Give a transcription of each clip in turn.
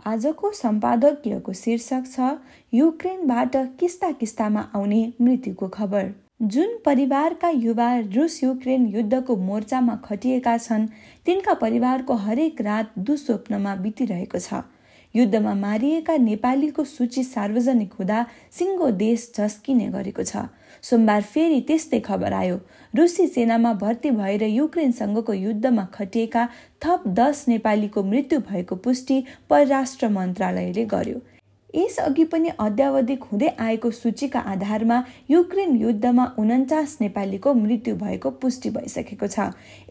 आजको सम्पादकीयको शीर्षक छ युक्रेनबाट किस्ता किस्तामा आउने मृत्युको खबर। जुन परिवारका युवा रुस युक्रेन युद्धको मोर्चामा खटिएका छन् तिनका परिवारको हरेक रात दुस्वप्नमा बितिरहेको छ। युद्धमा मारिएका नेपालीको सूची सार्वजनिक हुँदा सिङ्गो देश झस्किने गरेको छ। सोमबार फेरि त्यस्तै खबर आयो। रुसी सेनामा भर्ती भएर युक्रेनसँगको युद्धमा खटिएका थप 10 नेपालीको मृत्यु भएको पुष्टि परराष्ट्र मन्त्रालयले गर्यो। यसअघि पनि अद्यावधिक हुँदै आएको सूचीका आधारमा युक्रेन युद्धमा 49 नेपालीको मृत्यु भएको पुष्टि भइसकेको छ।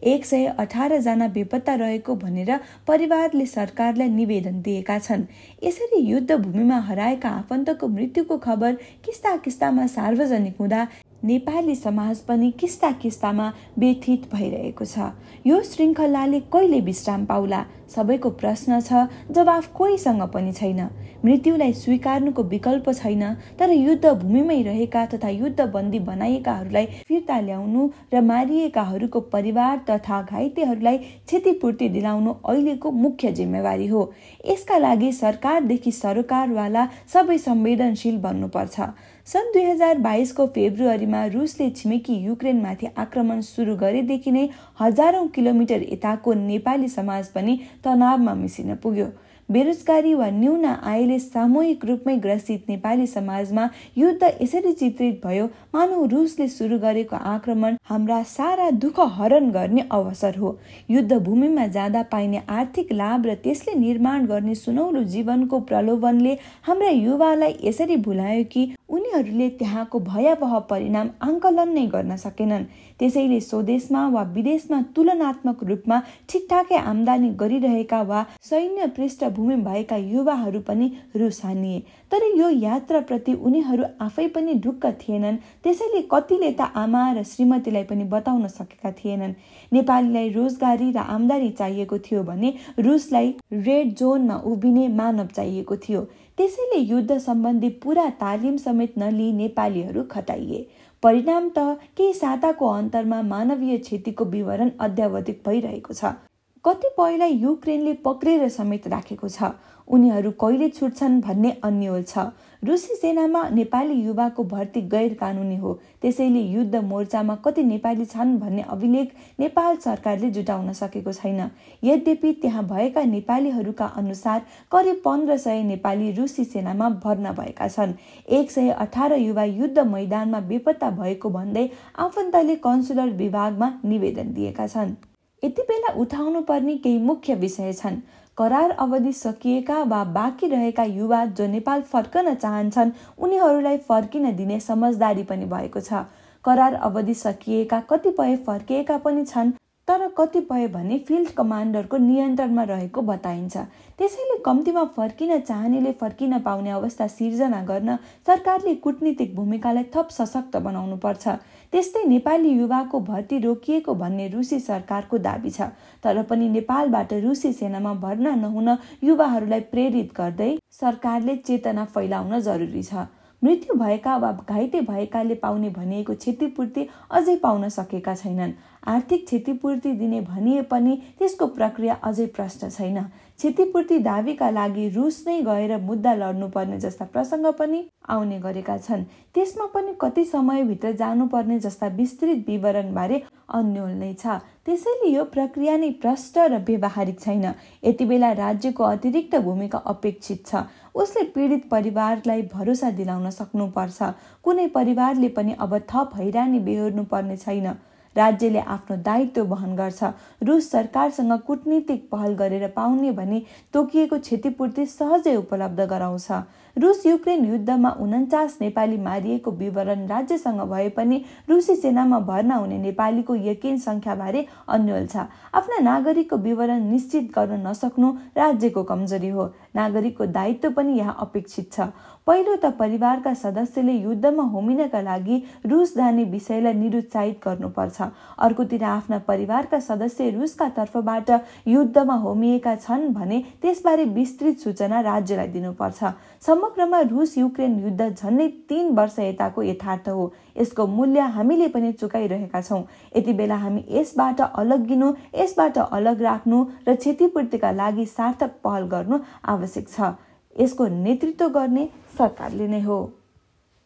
118 जना बेपत्ता रहेको भनेर परिवारले सरकारलाई निवेदन दिएका छन्। यसरी युद्ध भूमिमा हराएका आफन्तको मृत्युको खबर किस्ता किस्तामा सार्वजनिक हुँदा नेपाली समाज पनि किस्ता किस्तामा व्यथित भइरहेको छ। यो श्रृङ्खलाले कहिले विश्राम पाउला? सबैको प्रश्न छ, जवाफ कोहीसँग पनि छैन। मृत्युलाई स्वीकार्नुको विकल्प छैन, तर युद्ध भूमिमै रहेका तथा युद्धबन्दी बनाइएकाहरूलाई फिर्ता ल्याउनु र मारिएकाहरूको परिवार तथा घाइतेहरूलाई क्षतिपूर्ति दिलाउनु अहिलेको मुख्य जिम्मेवारी हो। यसका लागि सरकारदेखि सरोकारवाला सबै संवेदनशील बन्नुपर्छ। सन् 2022 को फेब्रुअरीमा रुसले छिमेकी युक्रेनमाथि आक्रमण सुरु गरेदेखि नै हजारौं किलोमिटर यताको नेपाली समाज पनि तनावमा मिसिन पुग्यो। बेरोजगारी वा न्यून आयले सामूहिक रूपमै ग्रसित नेपाली समाजमा युद्ध यसरी चित्रित भयो मानौ रुसले सुरु गरेको आक्रमण हाम्रा सारा दुःख हरण गर्ने अवसर हो। युद्ध भूमिमा जाँदा पाइने आर्थिक लाभ र त्यसले निर्माण गर्ने सुनौलो जीवनको प्रलोभनले हाम्रा युवालाई यसरी भुलायो कि उनीहरूले त्यहाँको भयावह परिणाम आंकलन नै गर्न सकेनन्। त्यसैले स्वदेशमा वा विदेशमा तुलनात्मक रूपमा ठिकठाकै आम्दानी गरिरहेका वा सैन्य पृष्ठभूमि भएका युवाहरू पनि रुस हानिए। तर यो यात्राप्रति उनीहरू आफै पनि ढुक्क थिएनन्। त्यसैले कतिले त आमा र श्रीमतीलाई पनि बताउन सकेका थिएनन्। नेपालीलाई रोजगारी र आम्दानी चाहिएको थियो भने रुसलाई रेड जोनमा उभिने मानव चाहिएको थियो। त्यसैले युद्ध सम्बन्धी पूरा तालिम समेत नलिई नेपालीहरू खटाइए। परिणाम त केही साताको अन्तरमा मानवीय क्षतिको विवरण अद्यावधिक भइरहेको छ। कतिपयलाई युक्रेनले पक्रेर समेत राखेको छ। उनीहरू कहिले छुट्छन् भन्ने अन्यल छ। रुसी सेनामा नेपाली युवाको भर्ती गैर कानुनी हो। त्यसैले युद्ध मोर्चामा कति नेपाली छन् भन्ने अभिलेख नेपाल सरकारले जुटाउन सकेको छैन। यद्यपि त्यहाँ भएका नेपालीहरूका अनुसार करिब 1500 नेपाली रुसी सेनामा भर्ना भएका छन्। 118 युवा युद्ध मैदानमा बेपत्ता भएको भन्दै आफन्तले कन्सुलर विभागमा निवेदन दिएका छन्। यति बेला उठाउनु पर्ने केही मुख्य विषय छन्। करार अवधि सकिएका वा बाँकी रहेका युवा जो नेपाल फर्कन चाहन्छन् उनीहरूलाई फर्किन दिने समझदारी पनि भएको छ। करार अवधि सकिएका कतिपय फर्किएका पनि छन्, तर कतिपय भने फिल्ड कमान्डरको नियन्त्रणमा रहेको बताइन्छ। त्यसैले कम्तीमा फर्किन चाहनेले फर्किन पाउने अवस्था सिर्जना गर्न सरकारले कूटनीतिक भूमिकालाई थप सशक्त बनाउनु पर्छ। त्यस्तै नेपाली युवाको भर्ती रोकिएको भन्ने रुसी सरकारको दाबी छ। तर पनि नेपालबाट रुसी सेनामा भर्ना नहुन युवाहरूलाई प्रेरित गर्दै सरकारले चेतना फैलाउन जरुरी छ। मृत्यु भएका वा घाइते भएकाले पाउने भनिएको क्षतिपूर्ति अझै पाउन सकेका छैनन्। आर्थिक क्षतिपूर्ति दिने भनिए पनि त्यसको प्रक्रिया अझै प्रष्ट छैन। क्षतिपूर्ति दावीका लागि रुस नै गएर मुद्दा लड्नुपर्ने जस्ता प्रसङ्ग पनि आउने गरेका छन्। त्यसमा पनि कति समयभित्र जानुपर्ने जस्ता विस्तृत विवरणबारे अन्यल नै छ। त्यसैले यो प्रक्रिया नै प्रष्ट र व्यावहारिक छैन। यति बेला राज्यको अतिरिक्त भूमिका अपेक्षित छ। उसले पीडित परिवारलाई भरोसा दिलाउन सक्नुपर्छ। कुनै परिवारले पनि अब थप हैरानी बेहोर्नु पर्ने छैन। राज्यले आफ्नो दायित्व वहन गर्छ। रुस सरकारसँग कूटनीतिक पहल गरेर पाउने भनी तोकिएको क्षतिपूर्ति सहजै उपलब्ध गराउँछ। रुस युक्रेन युद्धमा 49 नेपाली मारिएको विवरण राज्यसँग भए पनि रुसी सेनामा भर्ना हुने नेपालीको यकिन संख्याबारे अन्यल छ। आफ्ना नागरिकको विवरण निश्चित गर्न नसक्नु राज्यको कमजोरी हो। नागरिकको दायित्व पनि यहाँ अपेक्षित छ। पहिलो त परिवारका सदस्यले युद्धमा होमिनका लागि रुस जाने विषयलाई निरुत्साहित गर्नुपर्छ। छ। अर्कोतिर आफ्ना परिवारका सदस्य रुसका तर्फबाट युद्धमा होमिएका छन् भने त्यसबारे विस्तृत सूचना राज्यलाई दिनुपर्छ। समग्रमा रुस युक्रेन युद्ध झन्डै 3 वर्ष यताको यथार्थ हो। यसको मूल्य हामीले पनि चुकाइरहेका छौँ। यति बेला हामी यसबाट अलग्गिनु, यसबाट अलग राख्नु र क्षतिपूर्तिका लागि सार्थक पहल गर्नु आवश्यक छ। यसको नेतृत्व गर्ने सरकारले नै हो।